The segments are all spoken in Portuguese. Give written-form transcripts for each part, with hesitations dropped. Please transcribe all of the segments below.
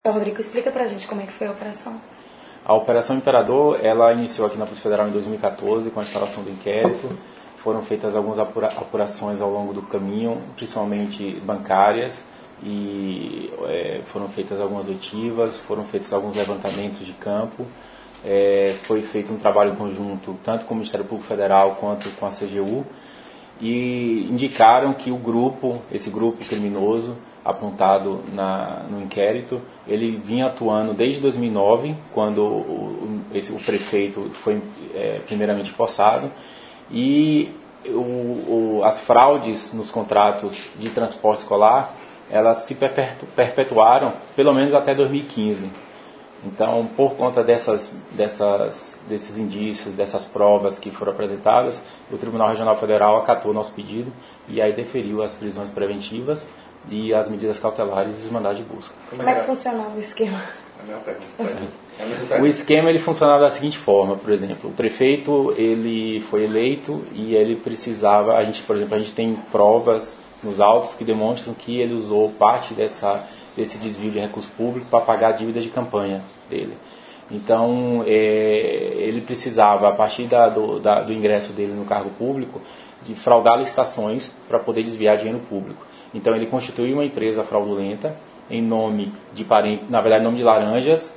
Rodrigo, explica pra gente como é que foi a operação. A Operação Imperador, ela iniciou aqui na Polícia Federal em 2014 com a instalação do inquérito. Foram feitas algumas apurações ao longo do caminho, principalmente bancárias, e foram feitas algumas oitivas, foram feitos alguns levantamentos de campo. Foi feito um trabalho conjunto tanto com o Ministério Público Federal quanto com a CGU, e indicaram que esse grupo criminoso apontado no inquérito, ele vinha atuando desde 2009, quando o prefeito foi primeiramente possado, e as fraudes nos contratos de transporte escolar, elas se perpetuaram pelo menos até 2015. Então, por conta desses indícios, dessas provas que foram apresentadas, o Tribunal Regional Federal acatou nosso pedido e aí deferiu as prisões preventivas e as medidas cautelares e os mandados de busca. Como é que funcionava o esquema? A minha pergunta. O esquema ele funcionava da seguinte forma, por exemplo, o prefeito ele foi eleito e ele precisava, por exemplo, a gente tem provas nos autos que demonstram que ele usou parte desse desvio de recurso público para pagar a dívida de campanha dele. Então, ele precisava, a partir do ingresso dele no cargo público, de fraudar licitações para poder desviar dinheiro público. Então, ele constituiu uma empresa fraudulenta em nome de parente, na verdade, em nome de laranjas,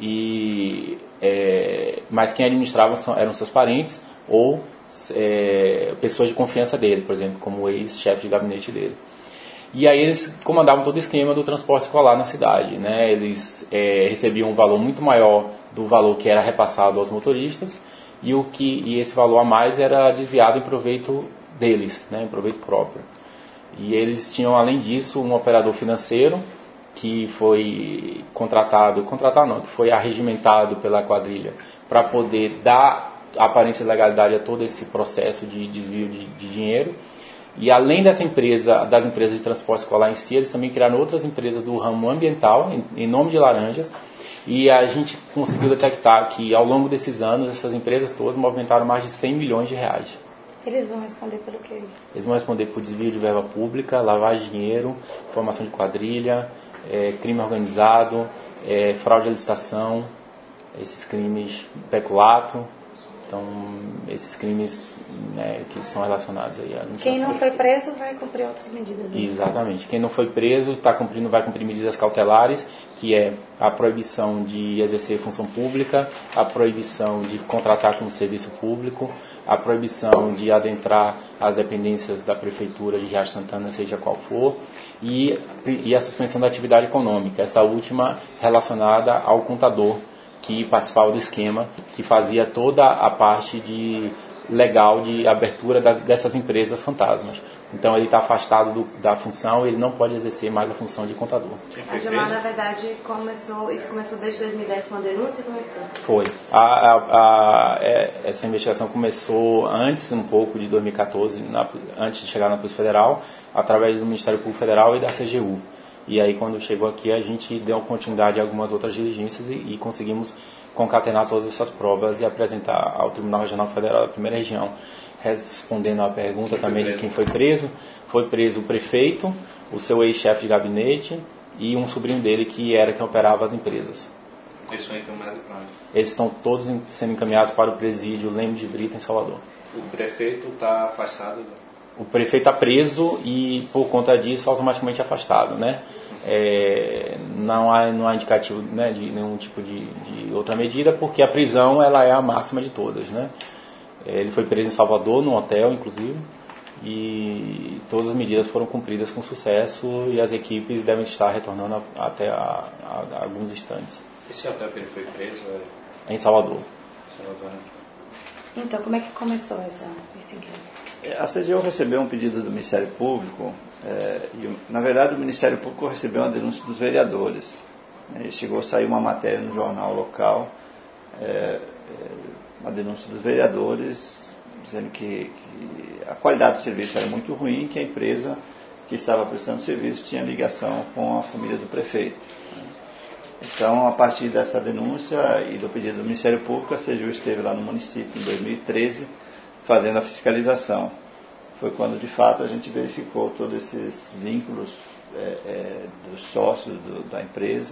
mas quem administrava eram seus parentes ou pessoas de confiança dele, por exemplo, como o ex-chefe de gabinete dele. E aí eles comandavam todo o esquema do transporte escolar na cidade, né? Eles recebiam um valor muito maior do valor que era repassado aos motoristas e esse valor a mais era desviado em proveito deles, né? Em proveito próprio. E eles tinham, além disso, um operador financeiro que foi que foi arregimentado pela quadrilha para poder dar aparência de legalidade a todo esse processo de desvio de dinheiro. E além das empresas de transporte escolar em si, eles também criaram outras empresas do ramo ambiental, em nome de laranjas, e a gente conseguiu detectar que ao longo desses anos, essas empresas todas movimentaram mais de 100 milhões de reais. Eles vão responder pelo quê? Eles vão responder por desvio de verba pública, lavagem de dinheiro, formação de quadrilha, crime organizado, fraude à licitação, esses crimes, peculato. Então, esses crimes, né, que são relacionados aí à Quem não foi preso vai cumprir outras medidas. Né? Exatamente. Quem não foi preso vai cumprir medidas cautelares, que é a proibição de exercer função pública, a proibição de contratar com o serviço público, a proibição de adentrar as dependências da prefeitura de Riacho Santana, seja qual for, e a suspensão da atividade econômica, essa última relacionada ao contador que participava do esquema, que fazia toda a parte legal de abertura dessas empresas fantasmas. Então ele está afastado da função, ele não pode exercer mais a função de contador. A Gilmar, na verdade, isso começou desde 2010 com a denúncia? Como é que foi? Essa investigação começou antes, um pouco, de 2014, antes de chegar na Polícia Federal, através do Ministério Público Federal e da CGU. E aí, quando chegou aqui, a gente deu continuidade a algumas outras diligências e conseguimos concatenar todas essas provas e apresentar ao Tribunal Regional Federal da Primeira Região. Respondendo à pergunta também de quem foi preso o prefeito, o seu ex-chefe de gabinete e um sobrinho dele que operava as empresas. Eles são encaminhados para onde? Eles estão todos sendo encaminhados para o presídio Lemos de Brito, em Salvador. O prefeito está afastado? O prefeito está preso e, por conta disso, automaticamente afastado, né? Não há indicativo, né, de nenhum tipo de outra medida, porque a prisão ela é a máxima de todas, né? Ele foi preso em Salvador, num hotel, inclusive, e todas as medidas foram cumpridas com sucesso e as equipes devem estar retornando até a alguns instantes. Esse hotel que ele foi preso é em Salvador. Então, como é que começou esse inquérito? A CGU recebeu um pedido do Ministério Público e, na verdade, o Ministério Público recebeu uma denúncia dos vereadores. Chegou a sair uma matéria no jornal local, uma denúncia dos vereadores, dizendo que a qualidade do serviço era muito ruim, que a empresa que estava prestando serviço tinha ligação com a família do prefeito. Então, a partir dessa denúncia e do pedido do Ministério Público, a CGU esteve lá no município em 2013, fazendo a fiscalização. Foi quando, de fato, a gente verificou todos esses vínculos dos sócios da empresa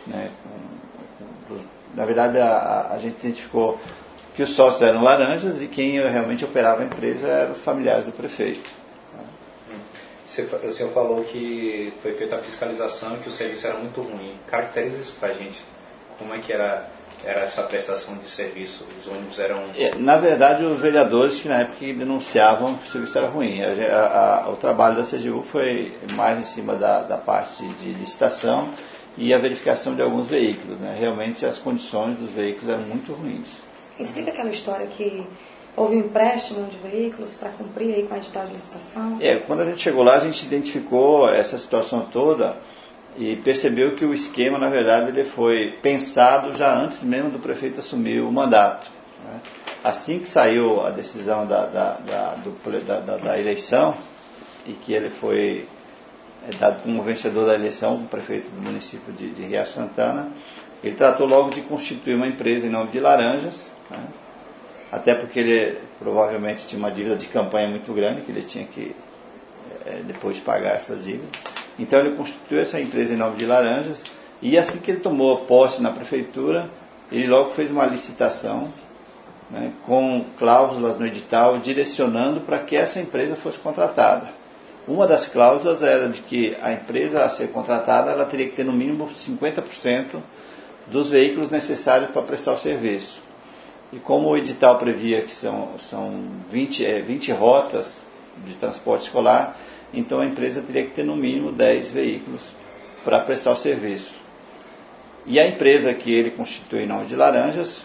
né? Na verdade, a gente identificou que os sócios eram laranjas e quem realmente operava a empresa eram os familiares do prefeito. O senhor falou que foi feita a fiscalização e que o serviço era muito ruim. Caracteriza isso para a gente. Como é que era essa prestação de serviço? Os ônibus eram... Na verdade, os vereadores que na época denunciavam que o serviço era ruim. O trabalho da CGU foi mais em cima da parte de licitação e a verificação de alguns veículos, né? Realmente as condições dos veículos eram muito ruins. Explica aquela história que houve um empréstimo de veículos para cumprir aí com a edital de licitação. Quando a gente chegou lá, a gente identificou essa situação toda e percebeu que o esquema, na verdade, ele foi pensado já antes mesmo do prefeito assumir o mandato, né? Assim que saiu a decisão da eleição e que ele foi dado como vencedor da eleição, o prefeito do município de Riacho Santana, ele tratou logo de constituir uma empresa em nome de Laranjas, né? Até porque ele provavelmente tinha uma dívida de campanha muito grande, que ele tinha que depois pagar essas dívidas. Então ele constituiu essa empresa em nome de Laranjas, e assim que ele tomou posse na prefeitura, ele logo fez uma licitação, né, com cláusulas no edital direcionando para que essa empresa fosse contratada. Uma das cláusulas era de que a empresa a ser contratada ela teria que ter no mínimo 50% dos veículos necessários para prestar o serviço. E como o edital previa que são 20 rotas de transporte escolar, então a empresa teria que ter no mínimo 10 veículos para prestar o serviço. E a empresa que ele constituiu em nome de Laranjas,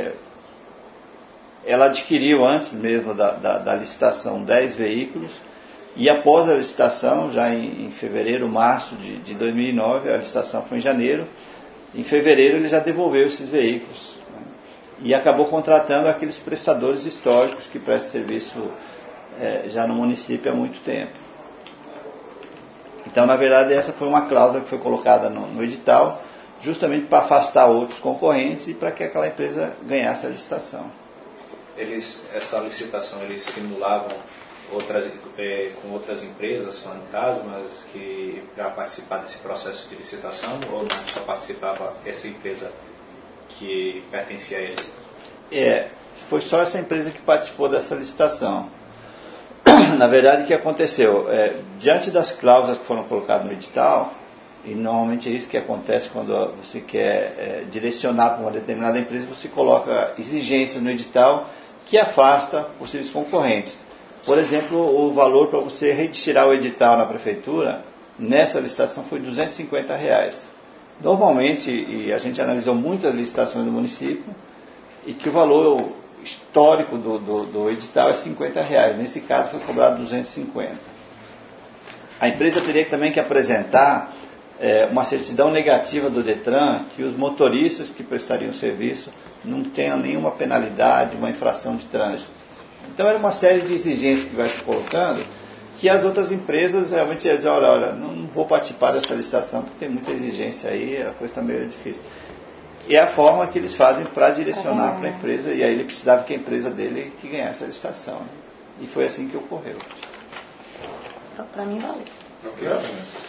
ela adquiriu antes mesmo da licitação 10 veículos, e após a licitação, já em fevereiro, março de 2009, a licitação foi em janeiro, em fevereiro ele já devolveu esses veículos, né? E acabou contratando aqueles prestadores históricos que prestam serviço já no município há muito tempo. Então, na verdade, essa foi uma cláusula que foi colocada no edital, justamente para afastar outros concorrentes e para que aquela empresa ganhasse a licitação. Essa licitação, eles simulavam com outras empresas fantasmas para participar desse processo de licitação, ou não, só participava essa empresa que pertencia a eles? Foi só essa empresa que participou dessa licitação. Na verdade, o que aconteceu? Diante das cláusulas que foram colocadas no edital, e normalmente é isso que acontece quando você quer direcionar para uma determinada empresa, você coloca exigências no edital que afasta possíveis concorrentes. Por exemplo, o valor para você retirar o edital na prefeitura, nessa licitação foi R$250. Normalmente, e a gente analisou muitas licitações do município, e que o valor histórico do edital é R$50. Nesse caso foi cobrado R$250. A empresa teria também que apresentar uma certidão negativa do Detran que os motoristas que prestariam o serviço não tenham nenhuma penalidade, uma infração de trânsito. Então era uma série de exigências que vai se colocando, que as outras empresas realmente dizem, olha, não vou participar dessa licitação porque tem muita exigência aí, a coisa está meio difícil. E é a forma que eles fazem para direcionar para a empresa, e aí ele precisava que a empresa dele que ganhasse a licitação, né? E foi assim que ocorreu. Para mim valeu. Ok.